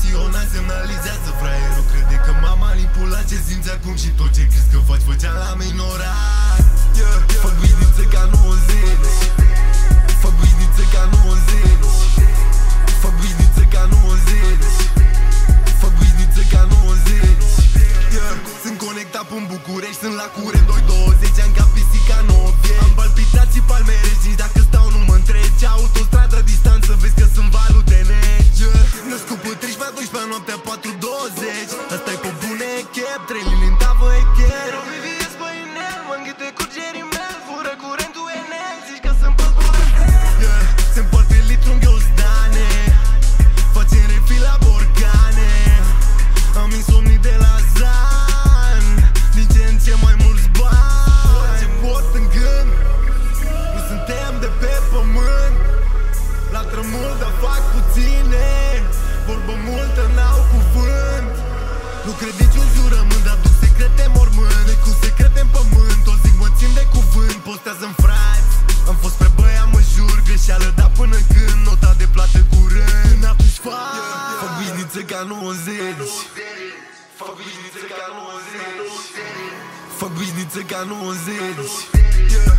emoționat, semnalizează fraierul. Crede că m-a manipulat ce simți acum și tot ce crezi că faci făcea la minorat. Fac bizniță ca 90, fac bizniță ca 90, fac bizniță ca 90, fac bizniță ca 90. Sunt conectat până București, sunt la curent 220 ani ca pisica novie. Am palpitații palmerești, nici dacă stau nu mă întreci. Autostradă, distanță, vezi că sunt valul de neci. Născut pe 13-12 noaptea 4:20. Asta-i pe bune chep, 3 lini în tavă e chep. Eu viviesc pe inel, mă înghite cu gerimel. Fură curentul enel, zici că sunt pe curent. Se împarte litru în ghiozdane, facem refil la borcane. Am insomnii de la zan, din ce în ce mai mulți bani. Ce pot în gând, nu suntem de pe pământ. La trămul, dar fac puține, vorbă multă, n-au cuvânt. Nu credici-un jurământ, dar duc secrete mormânt. Noi cu secrete în pământ, o zic mă țin de cuvânt. Postează-n frați, am fost spre băia, mă jur. Greșeală, dar până când nota de plată curând. Până atunci fac bizniță ca 90, fac bizniță ca 90, fac bizniță ca 90.